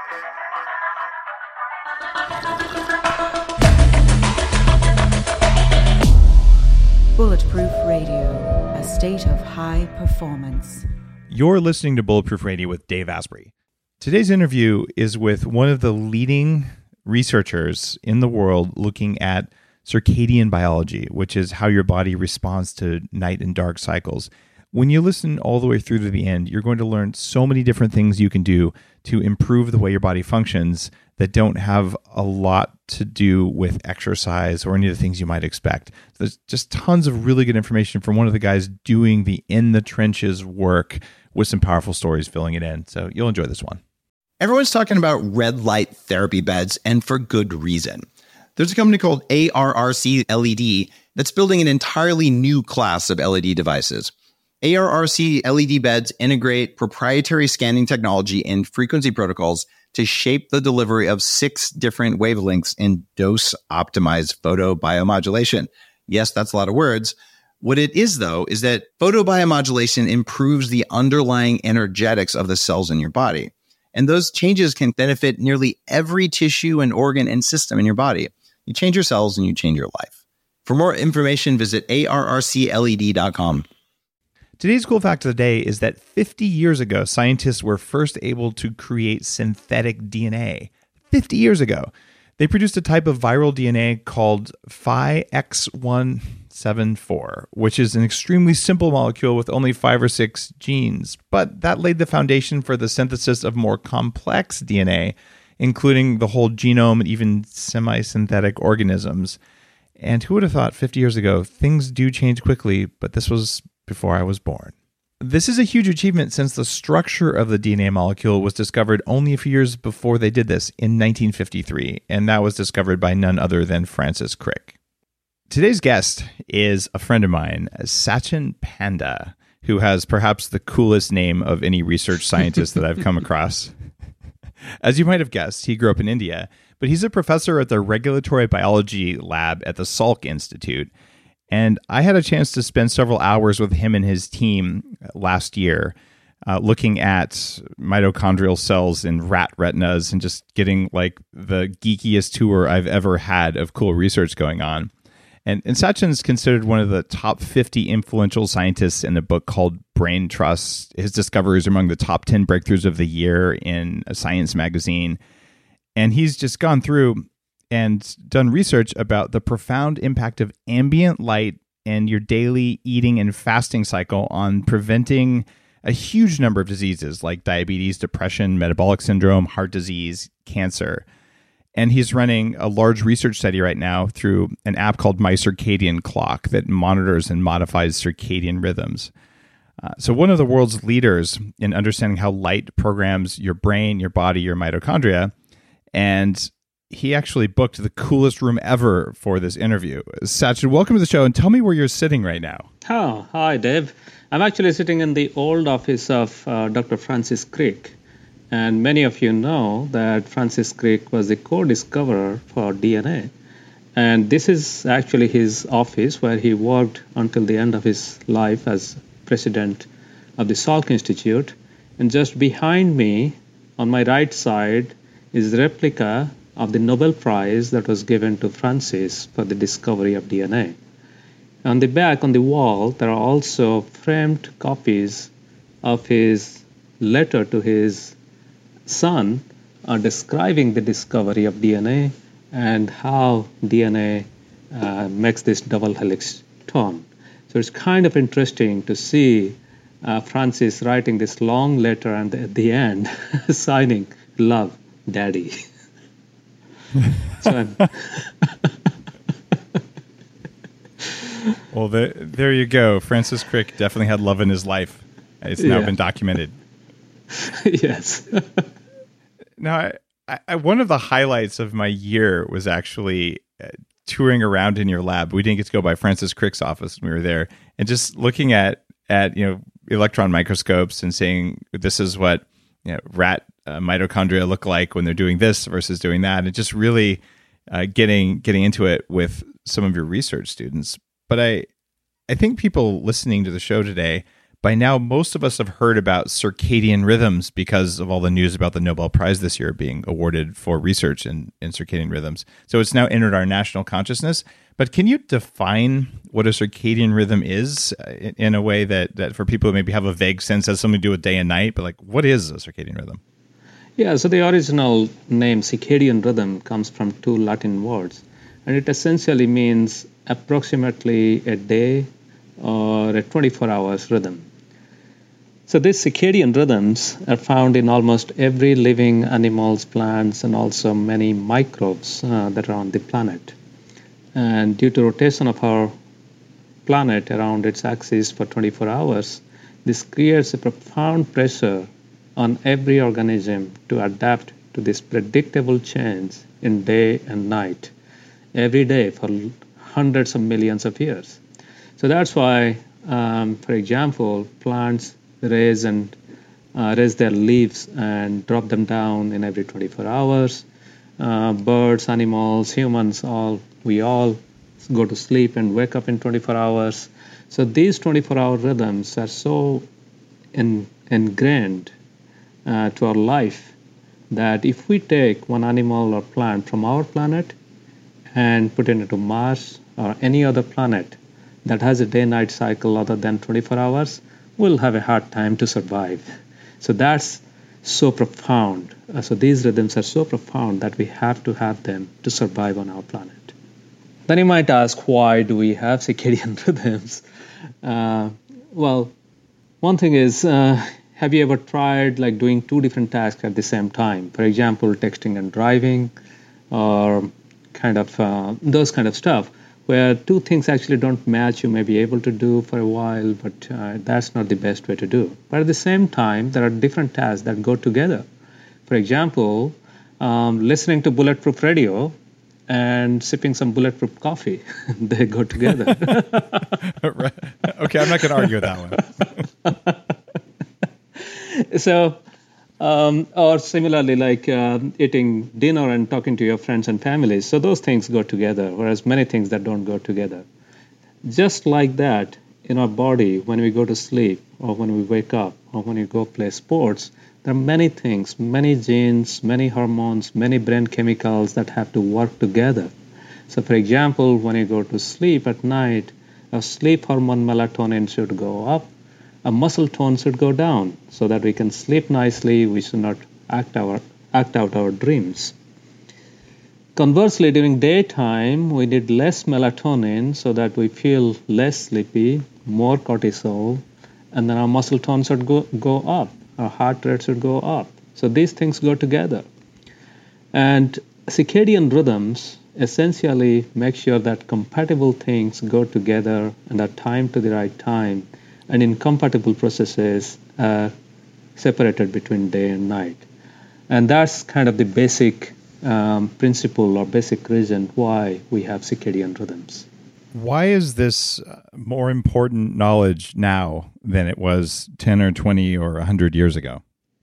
Bulletproof Radio, a state of high performance. You're listening to Bulletproof Radio with Dave Asprey. Today's interview is with one of the leading researchers in the world looking at circadian biology, which is how your body responds to night and dark cycles. When you listen all the way through to the end, you're going to learn so many different things you can do to improve the way your body functions that don't have a lot to do with exercise or any of the things you might expect. There's just tons of really good information from one of the guys doing the in the trenches work with some powerful stories filling it in. So you'll enjoy this one. Everyone's talking about red light therapy beds, and for good reason. There's a company called ARRC LED that's building an entirely new class of LED devices. ARRC LED beds integrate proprietary scanning technology and frequency protocols to shape the delivery of 6 different wavelengths in dose-optimized photobiomodulation. Yes, that's a lot of words. What it is, though, is that photobiomodulation improves the underlying energetics of the cells in your body. And those changes can benefit nearly every tissue and organ and system in your body. You change your cells and you change your life. For more information, visit arrcled.com. Today's cool fact of the day is that 50 years ago, scientists were first able to create synthetic DNA. 50 years ago. They produced a type of viral DNA called Phi-X174, which is an extremely simple molecule with only 5 or 6 genes. But that laid the foundation for the synthesis of more complex DNA, including the whole genome and even semi-synthetic organisms. And who would have thought 50 years ago, things do change quickly, but this was before I was born. This is a huge achievement since the structure of the DNA molecule was discovered only a few years before they did this in 1953, and that was discovered by none other than Francis Crick. Today's guest is a friend of mine, Sachin Panda, who has perhaps the coolest name of any research scientist that I've come across. As you might have guessed, he grew up in India, but he's a professor at the Regulatory Biology Lab at the Salk Institute. And I had a chance to spend several hours with him and his team last year looking at mitochondrial cells in rat retinas and just getting like the geekiest tour I've ever had of cool research going on. And Sachin's considered one of the top 50 influential scientists in a book called Brain Trust. His discoveries are among the top 10 breakthroughs of the year in a science magazine. And he's just gone through and done research about the profound impact of ambient light and your daily eating and fasting cycle on preventing a huge number of diseases like diabetes, depression, metabolic syndrome, heart disease, cancer. And he's running a large research study right now through an app called My Circadian Clock that monitors and modifies circadian rhythms. So one of the world's leaders in understanding how light programs your brain, your body, your mitochondria, and he actually booked the coolest room ever for this interview. Sachin, welcome to the show, and tell me where you're sitting right now. Oh, hi, Dave. I'm actually sitting in the old office of Dr. Francis Crick. And many of you know that Francis Crick was the co-discoverer for DNA. And this is actually his office where he worked until the end of his life as president of the Salk Institute. And just behind me, on my right side, is the replica of the Nobel Prize that was given to Francis for the discovery of DNA. On the back, on the wall, there are also framed copies of his letter to his son describing the discovery of DNA and how DNA makes this double helix turn. So it's kind of interesting to see Francis writing this long letter and at the end signing, "Love, Daddy." Well, there you go. Francis Crick definitely had love in his life. It's now been documented. Yes. Now, one of the highlights of my year was actually touring around in your lab. We didn't get to go by Francis Crick's office when we were there, and just looking at electron microscopes and saying this is what rat mitochondria look like when they're doing this versus doing that, and just really getting into it with some of your research students. But I think people listening to the show today By now, most of us have heard about circadian rhythms because of all the news about the Nobel Prize this year being awarded for research in circadian rhythms. So it's now entered our national consciousness. But can you define what a circadian rhythm is in a way that for people who maybe have a vague sense has something to do with day and night, but like, what is a circadian rhythm? Yeah, so the original name circadian rhythm comes from two Latin words, and it essentially means approximately a day or a 24 hours rhythm. So these circadian rhythms are found in almost every living animals, plants, and also many microbes that are on the planet. And due to rotation of our planet around its axis for 24 hours, this creates a profound pressure on every organism to adapt to this predictable change in day and night every day for hundreds of millions of years. So that's why, for example, plants raise their leaves and drop them down in every 24 hours. Birds, animals, humans, we all go to sleep and wake up in 24 hours. So these 24-hour rhythms are so ingrained to our life that if we take one animal or plant from our planet and put it into Mars or any other planet that has a day-night cycle other than 24 hours, we'll have a hard time to survive. So that's so profound. So these rhythms are so profound that we have to have them to survive on our planet. Then you might ask, why do we have circadian rhythms? Well, one thing is, have you ever tried doing two different tasks at the same time? For example, texting and driving, or those kind of stuff, where two things actually don't match. You may be able to do for a while, but that's not the best way to do. But at the same time, there are different tasks that go together. For example, listening to Bulletproof Radio and sipping some Bulletproof coffee, they go together. Right. Okay, I'm not going to argue with that one. So, or similarly, eating dinner and talking to your friends and families. So those things go together, whereas many things that don't go together. Just like that, in our body, when we go to sleep, or when we wake up, or when we go play sports, there are many things, many genes, many hormones, many brain chemicals that have to work together. So, for example, when you go to sleep at night, our sleep hormone melatonin should go up, a muscle tone should go down so that we can sleep nicely. We should not act out our dreams. Conversely, during daytime, we need less melatonin so that we feel less sleepy, more cortisol, and then our muscle tone should go up. Our heart rate should go up. So these things go together. And circadian rhythms essentially make sure that compatible things go together and are timed to the right time, and incompatible processes are separated between day and night. And that's kind of the basic principle or basic reason why we have circadian rhythms. Why is this more important knowledge now than it was 10 or 20 or 100 years ago?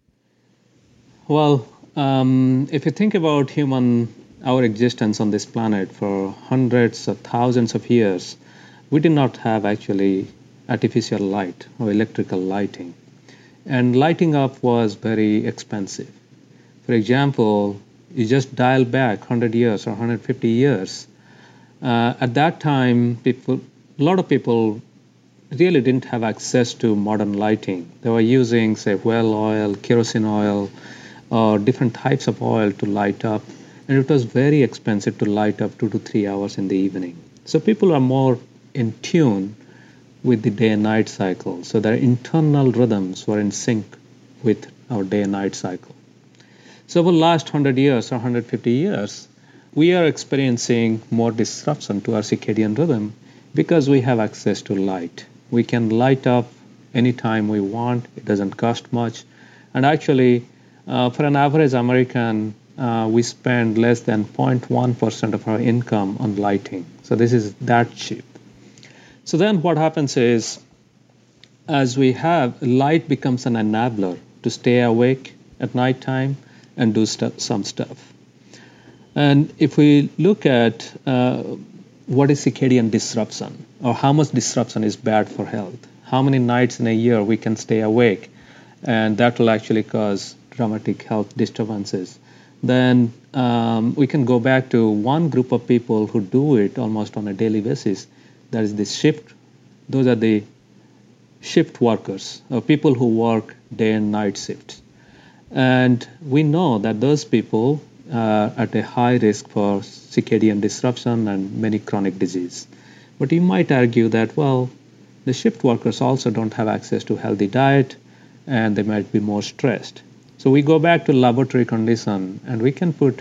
Well, if you think about our existence on this planet for hundreds or thousands of years, we did not have actually artificial light or electrical lighting. And lighting up was very expensive. For example, you just dial back 100 years or 150 years. At that time, a lot of people really didn't have access to modern lighting. They were using, say, whale oil, kerosene oil, or different types of oil to light up. And it was very expensive to light up 2 to 3 hours in the evening. So people are more in tune with the day and night cycle. So their internal rhythms were in sync with our day and night cycle. So over the last 100 years or 150 years, we are experiencing more disruption to our circadian rhythm because we have access to light. We can light up anytime we want. It doesn't cost much. And actually, for an average American, we spend less than 0.1% of our income on lighting. So this is that cheap. So then what happens is, as we have, light becomes an enabler to stay awake at nighttime and do some stuff. And if we look at what is circadian disruption, or how much disruption is bad for health, how many nights in a year we can stay awake, and that will actually cause dramatic health disturbances. Then we can go back to one group of people who do it almost on a daily basis. That is the shift. Those are the shift workers, or people who work day and night shifts. And we know that those people are at a high risk for circadian disruption and many chronic disease. But you might argue that, well, the shift workers also don't have access to healthy diet, and they might be more stressed. So we go back to laboratory condition, and we can put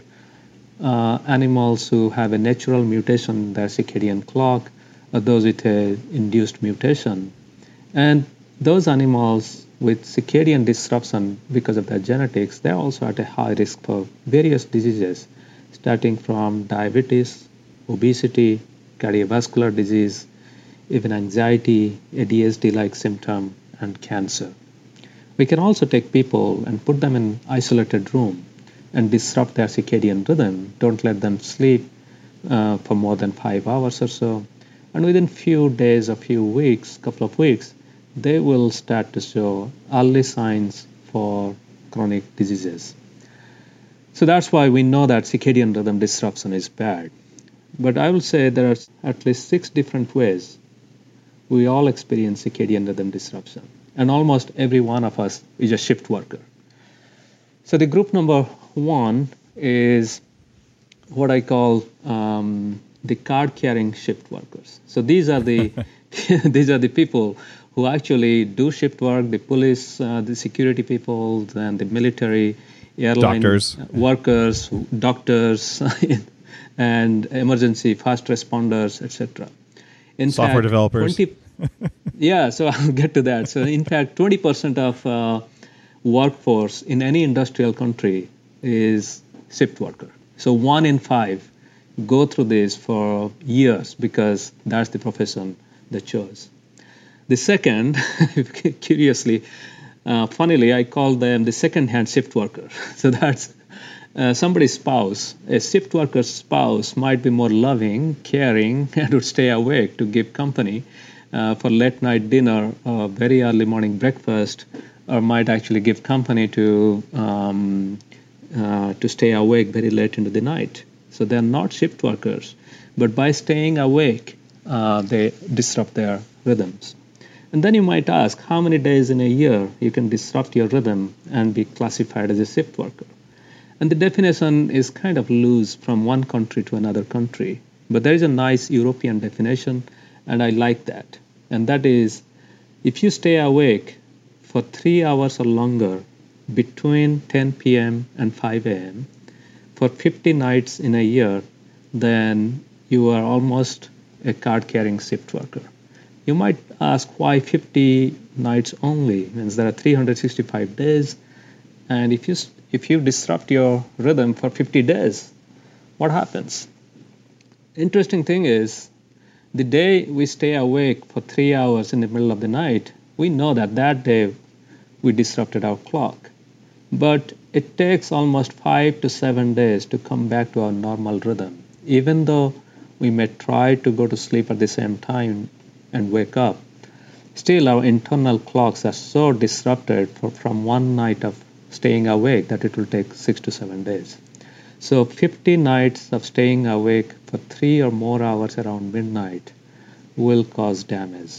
animals who have a natural mutation in their circadian clock, or those with a induced mutation. And those animals with circadian disruption because of their genetics, they're also at a high risk for various diseases, starting from diabetes, obesity, cardiovascular disease, even anxiety, ADHD-like symptom, and cancer. We can also take people and put them in an isolated room and disrupt their circadian rhythm. Don't let them sleep for more than 5 hours or so. And within few days or few weeks, couple of weeks, they will start to show early signs for chronic diseases. So that's why we know that circadian rhythm disruption is bad. But I will say there are at least 6 different ways we all experience circadian rhythm disruption. And almost every one of us is a shift worker. So the group number 1 is what I call the card-carrying shift workers. So these are the these are the people who actually do shift work: the police, the security people, and the military, airline workers, doctors, and emergency fast responders, etc. In software fact, developers. Yeah, so I'll get to that. So in fact, 20% of workforce in any industrial country is shift worker. So 1 in 5 go through this for years because that's the profession they chose. The second, curiously, funnily, I call them the second-hand shift worker. So that's somebody's spouse. A shift worker's spouse might be more loving, caring, and would stay awake to give company for late night dinner, very early morning breakfast, or might actually give company to stay awake very late into the night. So they're not shift workers, but by staying awake, they disrupt their rhythms. And then you might ask, how many days in a year you can disrupt your rhythm and be classified as a shift worker? And the definition is kind of loose from one country to another country. But there is a nice European definition, and I like that. And that is, if you stay awake for 3 hours or longer between 10 p.m. and 5 a.m. for 50 nights in a year, then you are almost a card-carrying shift worker. You might ask, why 50 nights only? Means there are 365 days, and if you disrupt your rhythm for 50 days, what happens? Interesting thing is, the day we stay awake for 3 hours in the middle of the night, we know that day we disrupted our clock. But it takes almost 5 to 7 days to come back to our normal rhythm, even though we may try to go to sleep at the same time and wake up. Still, our internal clocks are so disrupted from one night of staying awake that it will take 6 to 7 days. So 50 nights of staying awake for 3 or more hours around midnight will cause damage.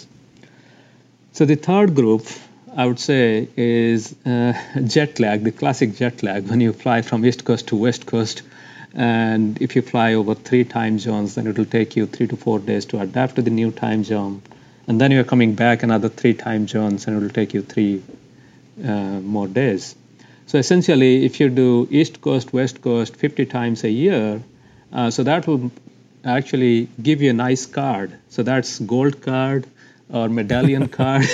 So the third group, I would say, is jet lag, the classic jet lag, when you fly from East Coast to West Coast. And if you fly over 3 time zones, then it will take you 3 to 4 days to adapt to the new time zone. And then you're coming back another 3 time zones, and it will take you 3 more days. So essentially, if you do East Coast, West Coast 50 times a year, so that will actually give you a nice card. So that's gold card or medallion card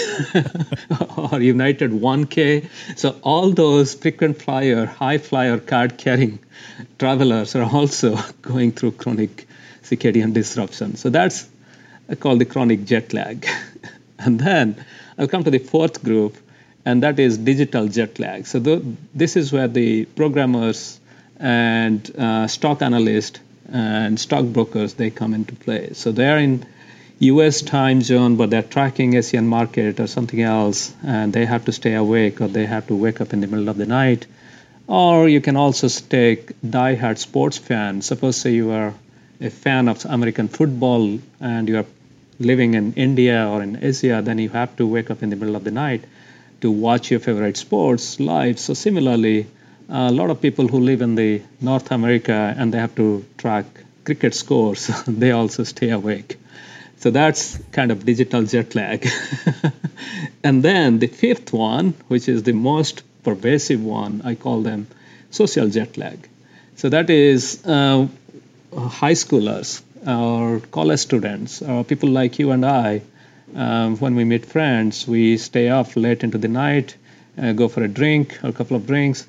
or United 1K. So all those frequent flyer, high flyer card carrying travelers are also going through chronic circadian disruption. So that's called the chronic jet lag. And then I'll come to the fourth group, and that is digital jet lag. So this is where the programmers and stock analysts and stockbrokers, they come into play. So they're in US time zone, but they're tracking Asian market or something else, and they have to stay awake or they have to wake up in the middle of the night. Or you can also take die-hard sports fans. Suppose say you are a fan of American football and you are living in India or in Asia, then you have to wake up in the middle of the night to watch your favorite sports live. So similarly, a lot of people who live in the North America and they have to track cricket scores, they also stay awake. So that's kind of digital jet lag. And then the fifth one, which is the most pervasive one, I call them social jet lag. So that is high schoolers or college students or people like you and I. When we meet friends, we stay up late into the night, go for a drink or a couple of drinks.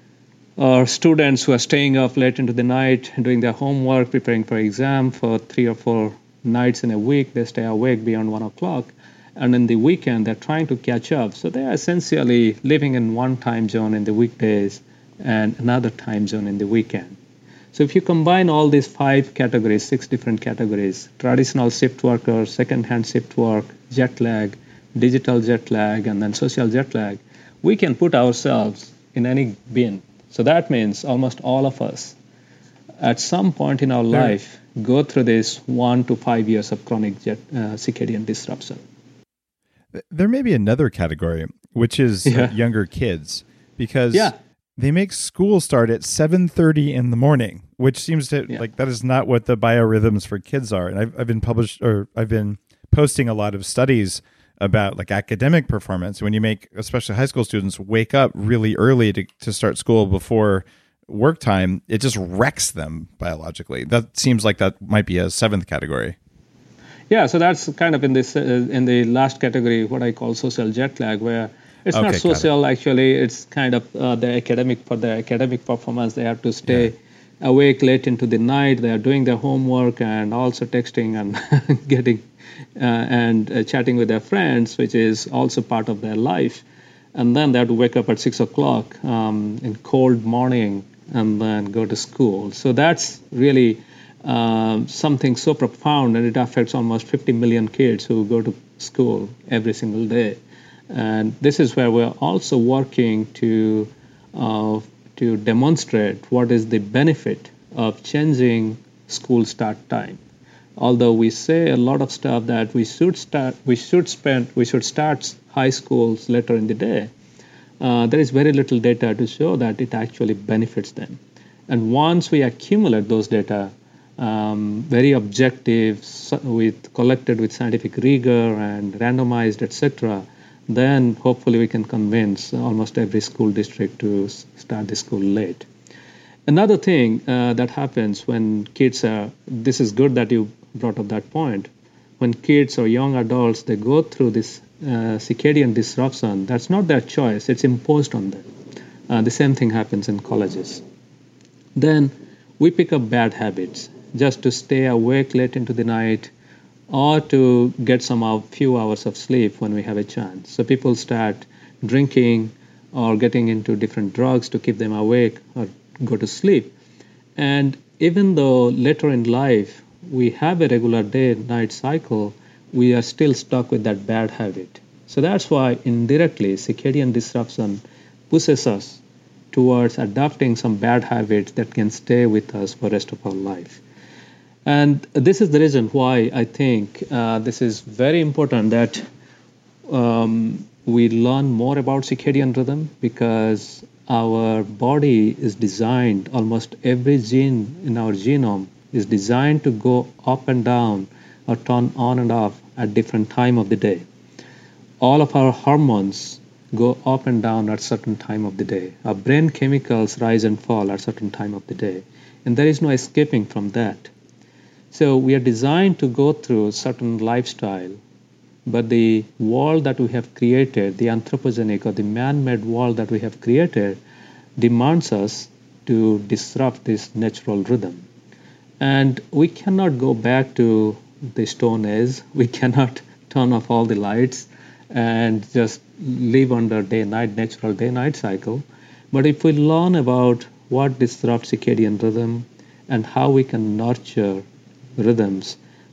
Or students who are staying up late into the night, doing their homework, preparing for exam for 3 or 4 nights in a week, they stay awake beyond 1 o'clock. And in the weekend, they're trying to catch up. So they are essentially living in one time zone in the weekdays and another time zone in the weekend. So if you combine all these 5 categories, 6 different categories, traditional shift workers, second-hand shift work, jet lag, digital jet lag, and then social jet lag, we can put ourselves in any bin. So that means almost all of us at some point in our life go through this 1 to 5 years of chronic circadian disruption. There may be another category, which is younger kids, because they make school start at 7:30 in the morning, which seems to like that is not what the biorhythms for kids are. And I've been posting a lot of studies about like academic performance. When you make, especially high school students, wake up really early to start school before work time, it just wrecks them biologically. That seems like that might be a 7th category. Yeah, so that's kind of in this in the last category, what I call social jet lag, where it's not social actually. It's kind of the academic performance. They have to stay awake late into the night. They are doing their homework and also texting and getting and chatting with their friends, which is also part of their life. And then they have to wake up at 6 o'clock in cold morning and then go to school. So that's really something so profound, and it affects almost 50 million kids who go to school every single day. And this is where we're also working to demonstrate what is the benefit of changing school start time. Although we say a lot of stuff that we should start high schools later in the day, there is very little data to show that it actually benefits them. And once we accumulate those data, very objective, collected with scientific rigor and randomized, etc., then hopefully we can convince almost every school district to start the school late. Another thing that happens when kids are, this is good that you brought up that point, when kids or young adults, they go through this circadian disruption, that's not their choice, it's imposed on them. The same thing happens in colleges. Then we pick up bad habits just to stay awake late into the night or to get some few hours of sleep when we have a chance. So people start drinking or getting into different drugs to keep them awake or go to sleep. And even though later in life we have a regular day-night cycle, we are still stuck with that bad habit. So that's why indirectly circadian disruption pushes us towards adopting some bad habits that can stay with us for the rest of our life. And this is the reason why I think this is very important that we learn more about circadian rhythm, because our body is designed, almost every gene in our genome is designed to go up and down or turn on and off at different time of the day. All of our hormones go up and down at certain time of the day. Our brain chemicals rise and fall at certain time of the day. And there is no escaping from that. So we are designed to go through certain lifestyle, but the world that we have created, the anthropogenic or the man-made world that we have created, demands us to disrupt this natural rhythm. And we cannot go back to the Stone Age. We cannot turn off all the lights and just live under day-night, natural day-night cycle. But if we learn about what disrupts circadian rhythm and how we can nurture rhythms,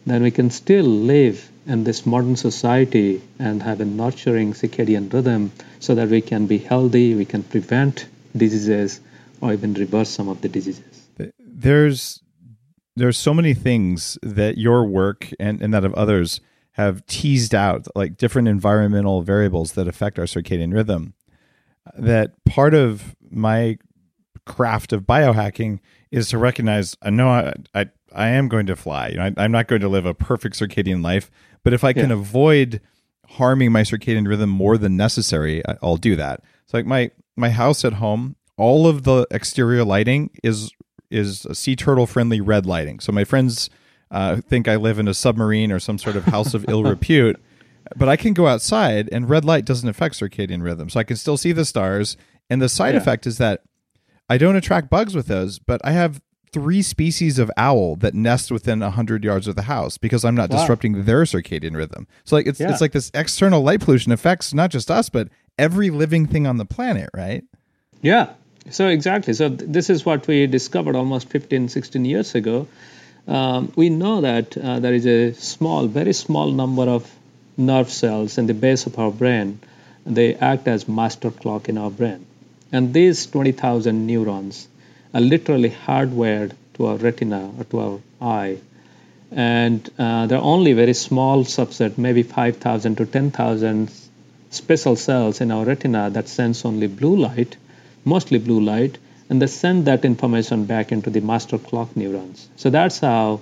then we can still live in this modern society and have a nurturing circadian rhythm so that we can be healthy, we can prevent diseases or even reverse some of the diseases. There's so many things that your work and that of others have teased out, like different environmental variables that affect our circadian rhythm, that part of my craft of biohacking is to recognize, I know I am going to fly. You know, I'm not going to live a perfect circadian life, but if I can avoid harming my circadian rhythm more than necessary, I'll do that. So like my house at home, all of the exterior lighting is sea turtle friendly red lighting. So my friends think I live in a submarine or some sort of house of ill repute, but I can go outside and red light doesn't affect circadian rhythm. So I can still see the stars. And the side effect is that I don't attract bugs with those, but I have 3 species of owl that nest within 100 yards of the house because I'm not disrupting their circadian rhythm. So like it's like this external light pollution affects not just us, but every living thing on the planet, right? Yeah. So exactly. So this is what we discovered almost 15, 16 years ago. We know that there is a very small number of nerve cells in the base of our brain. They act as master clock in our brain. And these 20,000 neurons are literally hardwired to our retina or to our eye. And there are only a very small subset, maybe 5,000 to 10,000 special cells in our retina that sense only blue light, mostly blue light, and they send that information back into the master clock neurons. So that's how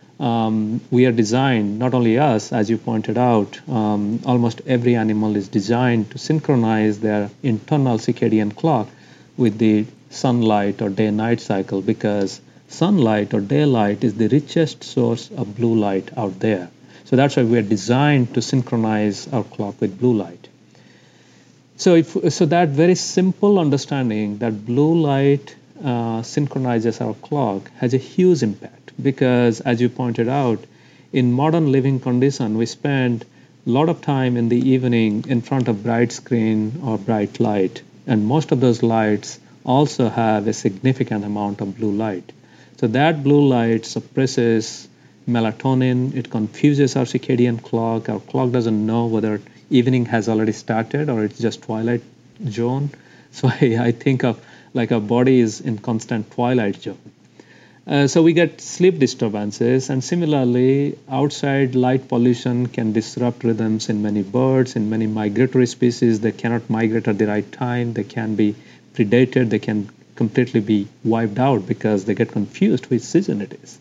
we are designed, not only us, as you pointed out, almost every animal is designed to synchronize their internal circadian clock with the sunlight or day-night cycle, because sunlight or daylight is the richest source of blue light out there. So that's why we are designed to synchronize our clock with blue light. So that very simple understanding that blue light synchronizes our clock has a huge impact, because as you pointed out, in modern living condition, we spend a lot of time in the evening in front of bright screen or bright light, and most of those lights also have a significant amount of blue light. So that blue light suppresses melatonin, it confuses our circadian clock. Our clock doesn't know whether evening has already started or it's just twilight zone. So I think of like our body is in constant twilight zone. So we get sleep disturbances, and similarly, outside light pollution can disrupt rhythms in many birds, in many migratory species. They cannot migrate at the right time. They can be predated. They can completely be wiped out because they get confused which season it is.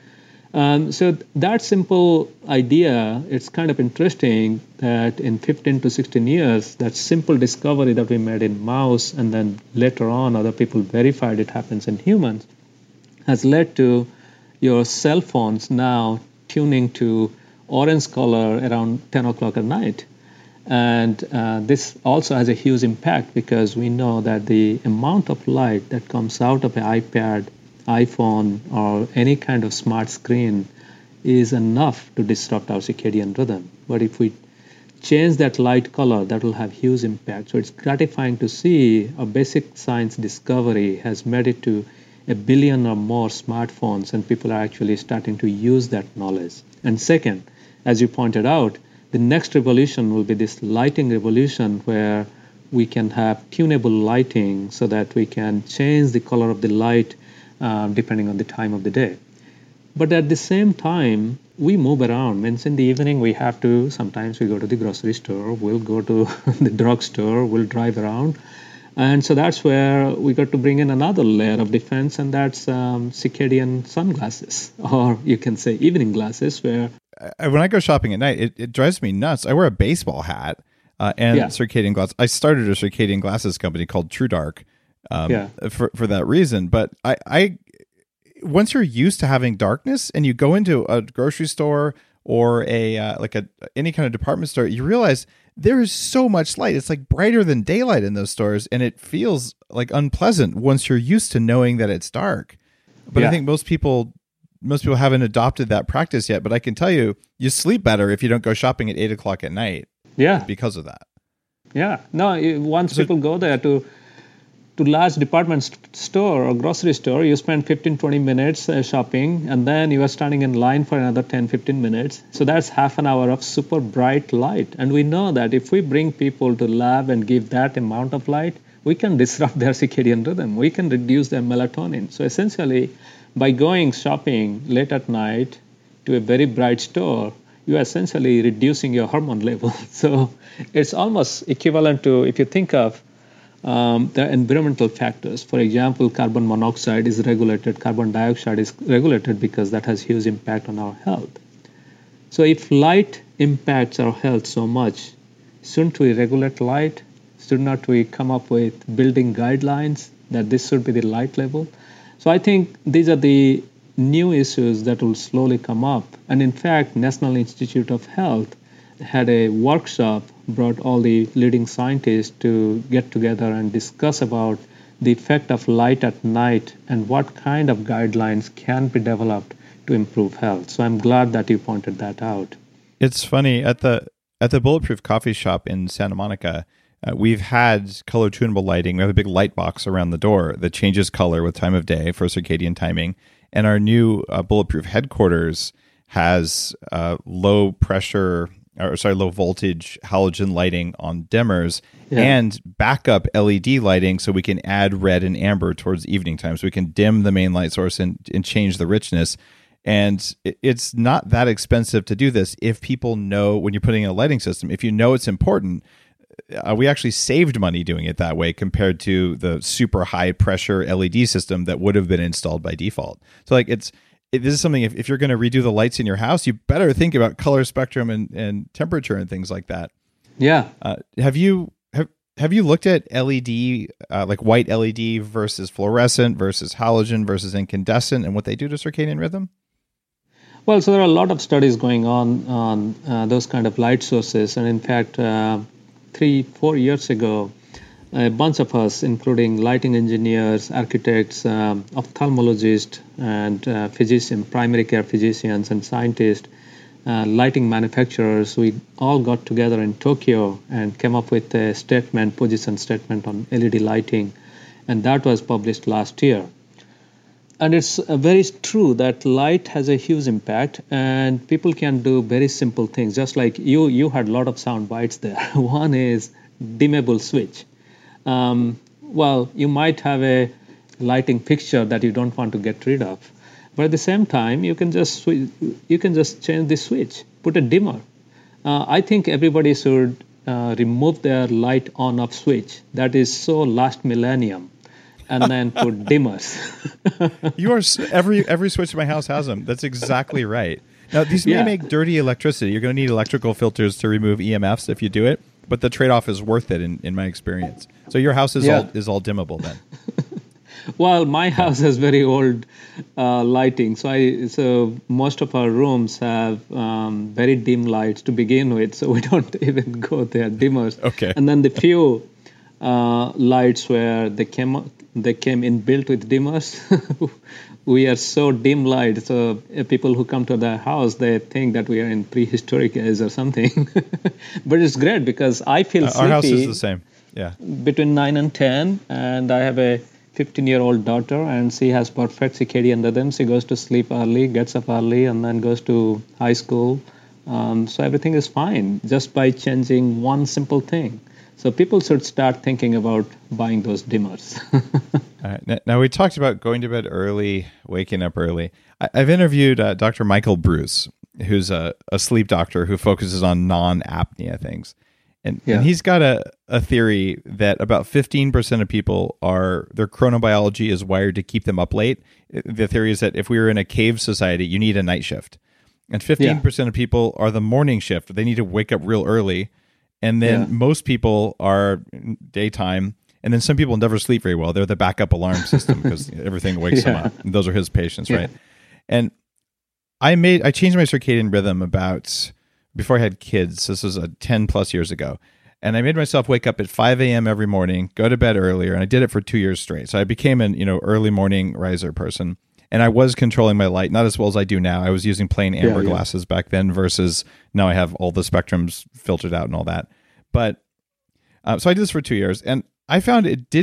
So that simple idea, it's kind of interesting that in 15 to 16 years, that simple discovery that we made in mouse, and then later on other people verified it happens in humans, has led to your cell phones now tuning to orange color around 10 o'clock at night. And this also has a huge impact, because we know that the amount of light that comes out of an iPad, iPhone, or any kind of smart screen is enough to disrupt our circadian rhythm. But if we change that light color, that will have huge impact. So it's gratifying to see a basic science discovery has made it to 1 billion or more smartphones, and people are actually starting to use that knowledge. And second, as you pointed out, the next revolution will be this lighting revolution, where we can have tunable lighting so that we can change the color of the light depending on the time of the day. But at the same time, we move around. Means in the evening, sometimes we go to the grocery store, we'll go to the drugstore, we'll drive around. And so that's where we got to bring in another layer of defense, and that's circadian sunglasses, or you can say evening glasses, where... When I go shopping at night, it drives me nuts. I wear a baseball hat and circadian glasses. I started a circadian glasses company called TrueDark for that reason. But I once you're used to having darkness and you go into a grocery store or any kind of department store, you realize there is so much light. It's like brighter than daylight in those stores, and it feels like unpleasant once you're used to knowing that it's dark. But I think most people haven't adopted that practice yet. But I can tell you, you sleep better if you don't go shopping at 8 o'clock at night. Yeah, because of that. Yeah. No, once people go there to to large store or grocery store, you spend 15-20 minutes shopping, and then you are standing in line for another 10-15 minutes. So that's half an hour of super bright light. And we know that if we bring people to lab and give that amount of light, we can disrupt their circadian rhythm. We can reduce their melatonin. So essentially, by going shopping late at night to a very bright store, you are essentially reducing your hormone level. So it's almost equivalent to, if you think of the environmental factors. For example, carbon monoxide is regulated, carbon dioxide is regulated because that has huge impact on our health. So if light impacts our health so much, shouldn't we regulate light? Should not we come up with building guidelines that this should be the light level? So I think these are the new issues that will slowly come up. And in fact, National Institute of Health had a workshop, brought all the leading scientists to get together and discuss about the effect of light at night and what kind of guidelines can be developed to improve health. So I'm glad that you pointed that out. It's funny, at the Bulletproof Coffee Shop in Santa Monica, we've had color tunable lighting. We have a big light box around the door that changes color with time of day for circadian timing. And our new Bulletproof headquarters has low voltage halogen lighting on dimmers and backup LED lighting, so we can add red and amber towards evening time. So we can dim the main light source and change the richness. And it's not that expensive to do this if people know, when you're putting in a lighting system, if you know it's important. We actually saved money doing it that way compared to the super high pressure LED system that would have been installed by default. So like this is something, if you're going to redo the lights in your house, you better think about color spectrum and temperature and things like that. Yeah. Have you looked at LED, like white LED versus fluorescent versus halogen versus incandescent, and what they do to circadian rhythm? Well, so there are a lot of studies going on those kind of light sources. And in fact, 3-4 years ago, a bunch of us, including lighting engineers, architects, ophthalmologists, and physicians, primary care physicians and scientists, lighting manufacturers, we all got together in Tokyo and came up with a position statement on LED lighting. And that was published last year. And it's very true that light has a huge impact, and people can do very simple things. Just like you had a lot of sound bites there. One is dimmable switch. Well, you might have a lighting fixture that you don't want to get rid of, but at the same time, you can just change the switch, put a dimmer. I think everybody should remove their light on-off switch. That is so last millennium. And then put dimmers. You are every switch in my house has them. That's exactly right. Now these may make dirty electricity. You're going to need electrical filters to remove EMFs if you do it, but the trade-off is worth it in my experience. So your house is all dimmable then. Well, my house has very old lighting, so most of our rooms have very dim lights to begin with, so we don't even go there, dimmers. Okay. And then the few lights where they came inbuilt with dimmers. We are so dim light, so people who come to the house, they think that we are in prehistoric age or something. But it's great because I feel sleepy. Our house is the same. Yeah. Between 9 and 10, and I have a 15-year-old daughter, and she has perfect circadian rhythm. She goes to sleep early, gets up early, and then goes to high school. So everything is fine just by changing one simple thing. So people should start thinking about buying those dimmers. All right. Now we talked about going to bed early, waking up early. I've interviewed Dr. Michael Bruce, who's a sleep doctor who focuses on non-apnea things. And he's got a theory that about 15% of people their chronobiology is wired to keep them up late. The theory is that if we were in a cave society, you need a night shift. And 15% of people are the morning shift. They need to wake up real early. And then most people are daytime. And then some people never sleep very well. They're the backup alarm system because everything wakes them up. And those are his patients, right? And I changed my circadian rhythm before I had kids. This was 10 plus years ago. And I made myself wake up at 5 a.m. every morning, go to bed earlier. And I did it for 2 years straight. So I became an early morning riser person. And I was controlling my light, not as well as I do now. I was using plain amber glasses back then versus now I have all the spectrums filtered out and all that. But so I did this for 2 years, and I found it didn't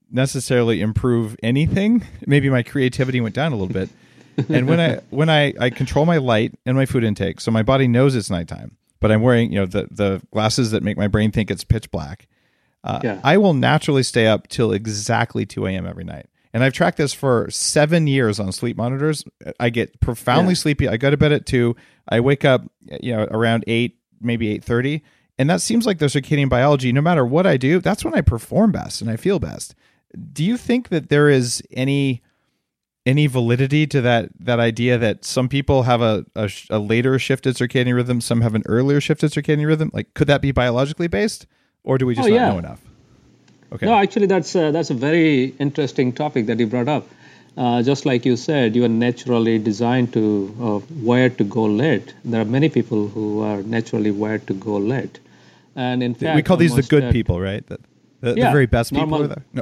necessarily improve anything. Maybe my creativity went down a little bit. And when I control my light and my food intake, so my body knows it's nighttime, but I'm wearing the glasses that make my brain think it's pitch black. I will naturally stay up till exactly 2 a.m. every night. And I've tracked this for 7 years on sleep monitors. I get profoundly sleepy. I go to bed at 2. I wake up around 8, maybe 8:30. And that seems like the circadian biology. No matter what I do, that's when I perform best and I feel best. Do you think that there is any validity to that idea that some people have a later shifted circadian rhythm, some have an earlier shifted circadian rhythm? Like, could that be biologically based, or do we just not know enough? Okay. No, actually, that's a very interesting topic that you brought up. Just like you said, you are naturally designed to wired to go late. There are many people who are naturally wired to go late, and in fact, we call these the good people, right? The very best people are there. No,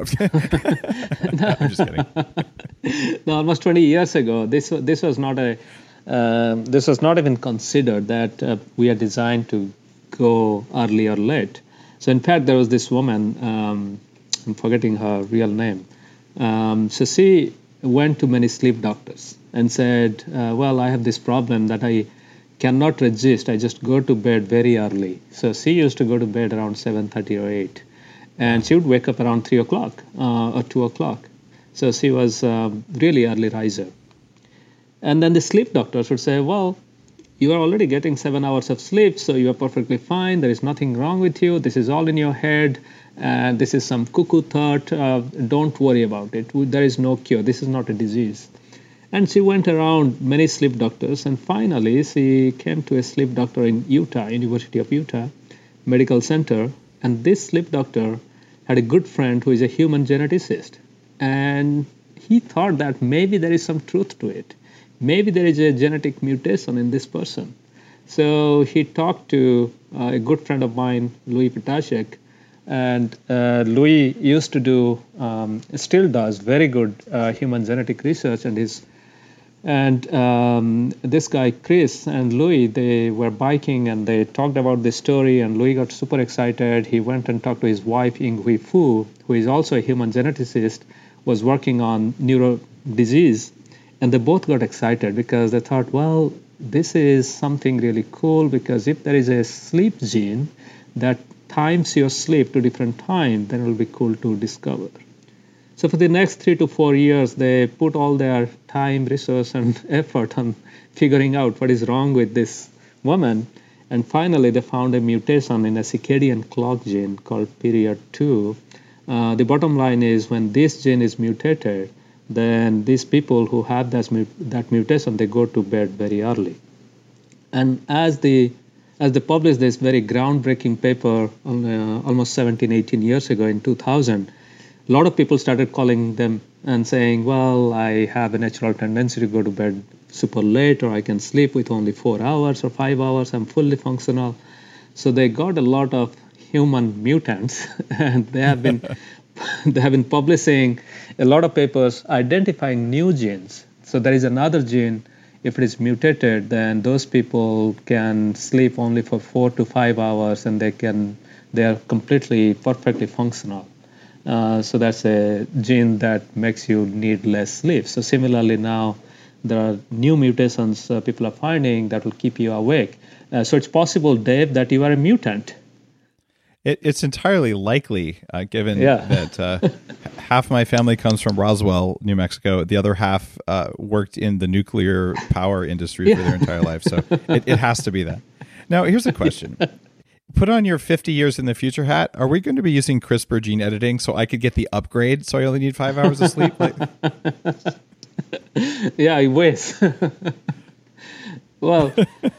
I'm just kidding. No, almost 20 years ago, this was not even considered that we are designed to go early or late. So in fact, there was this woman, I'm forgetting her real name. So she went to many sleep doctors and said, well, I have this problem that I cannot resist. I just go to bed very early. So she used to go to bed around 7:30 or 8. And she would wake up around 3 o'clock or 2 o'clock. So she was really early riser. And then the sleep doctors would say, well, you are already getting 7 hours of sleep, so you are perfectly fine. There is nothing wrong with you. This is all in your head. And this is some cuckoo thought. Don't worry about it. There is no cure. This is not a disease. And she went around many sleep doctors. And finally, she came to a sleep doctor in Utah, University of Utah Medical Center. And this sleep doctor had a good friend who is a human geneticist. And he thought that maybe there is some truth to it. Maybe there is a genetic mutation in this person. So he talked to a good friend of mine, Louis Ptacek. And Louis used to do, still does, very good human genetic research. And this guy, Chris, and Louis, they were biking and they talked about this story, and Louis got super excited. He went and talked to his wife, Ying-Hui Fu, who is also a human geneticist, was working on neuro disease. And they both got excited because they thought, well, this is something really cool, because if there is a sleep gene that times your sleep to different time, then it will be cool to discover. So for the next 3 to 4 years, they put all their time, resource, and effort on figuring out what is wrong with this woman. And finally, they found a mutation in a circadian clock gene called period 2. The bottom line is, when this gene is mutated, then these people who have that mutation, they go to bed very early. And as they published this very groundbreaking paper almost 17, 18 years ago in 2000, a lot of people started calling them and saying, well, I have a natural tendency to go to bed super late, or I can sleep with only 4 hours or 5 hours. I'm fully functional. So they got a lot of human mutants, and they have been publishing a lot of papers identifying new genes. So there is another gene. If it is mutated, then those people can sleep only for 4 to 5 hours, and they are completely, perfectly functional. So that's a gene that makes you need less sleep. So similarly now, there are new mutations people are finding that will keep you awake. So it's possible, Dave, that you are a mutant. It's entirely likely, given that half my family comes from Roswell, New Mexico. The other half worked in the nuclear power industry for their entire life. So it has to be that. Now, here's a question. Put on your 50 years in the future hat. Are we going to be using CRISPR gene editing so I could get the upgrade so I only need 5 hours of sleep? Yeah, I wish. Well,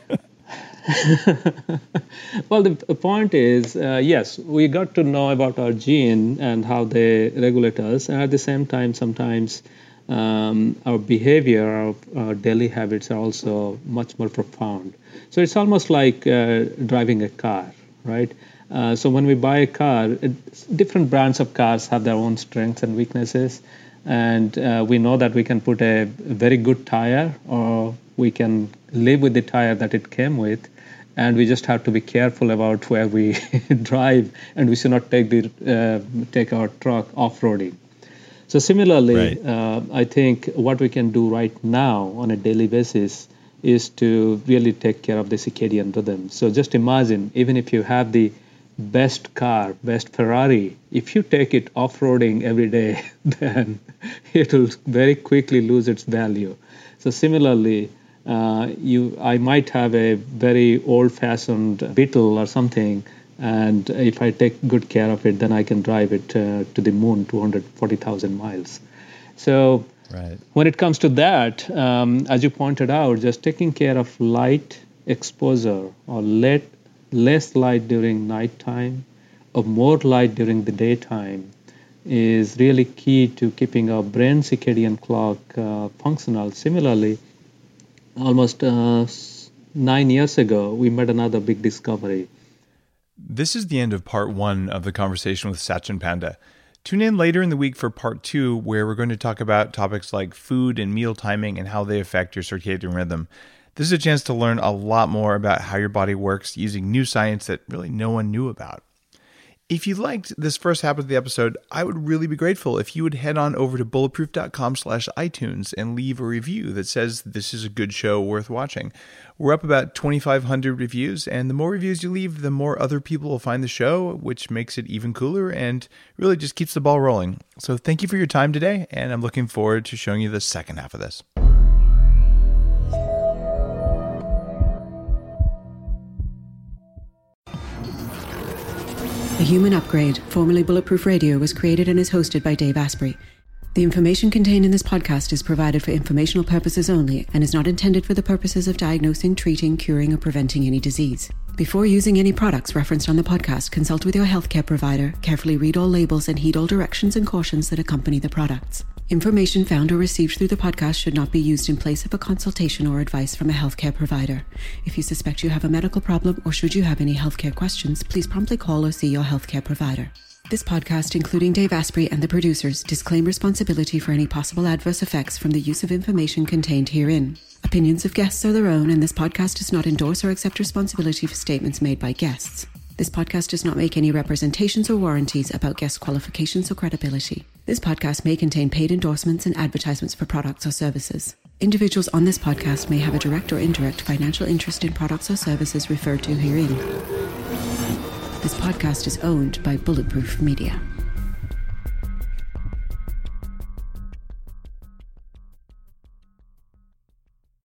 well, the point is, yes, we got to know about our gene and how they regulate us. And at the same time, sometimes our behavior, our daily habits are also much more profound. So it's almost like driving a car, right? So when we buy a car, different brands of cars have their own strengths and weaknesses. And we know that we can put a very good tire, or we can live with the tire that it came with. And we just have to be careful about where we drive, and we should not take our truck off-roading. So similarly, Right. I think what we can do right now on a daily basis is to really take care of the circadian rhythm. So just imagine, even if you have the best car, best Ferrari, if you take it off-roading every day, then it will very quickly lose its value. So similarly, I might have a very old-fashioned Beetle or something, and if I take good care of it, then I can drive it to the moon, 240,000 miles. So Right. when it comes to that, as you pointed out, just taking care of light exposure or less light during nighttime or more light during the daytime is really key to keeping our brain circadian clock functional. Similarly, almost 9 years ago, we made another big discovery. This is the end of part 1 of the conversation with Sachin Panda. Tune in later in the week for part 2, where we're going to talk about topics like food and meal timing and how they affect your circadian rhythm. This is a chance to learn a lot more about how your body works using new science that really no one knew about. If you liked this first half of the episode, I would really be grateful if you would head on over to bulletproof.com/iTunes and leave a review that says this is a good show worth watching. We're up about 2,500 reviews, and the more reviews you leave, the more other people will find the show, which makes it even cooler and really just keeps the ball rolling. So thank you for your time today, and I'm looking forward to showing you the second half of this. The Human Upgrade, formerly Bulletproof Radio, was created and is hosted by Dave Asprey. The information contained in this podcast is provided for informational purposes only and is not intended for the purposes of diagnosing, treating, curing, or preventing any disease. Before using any products referenced on the podcast, consult with your healthcare provider, carefully read all labels, and heed all directions and cautions that accompany the products. Information found or received through the podcast should not be used in place of a consultation or advice from a healthcare provider. If you suspect you have a medical problem or should you have any healthcare questions, please promptly call or see your healthcare provider. This podcast, including Dave Asprey and the producers, disclaim responsibility for any possible adverse effects from the use of information contained herein. Opinions of guests are their own, and this podcast does not endorse or accept responsibility for statements made by guests. This podcast does not make any representations or warranties about guest qualifications or credibility. This podcast may contain paid endorsements and advertisements for products or services. Individuals on this podcast may have a direct or indirect financial interest in products or services referred to herein. This podcast is owned by Bulletproof Media.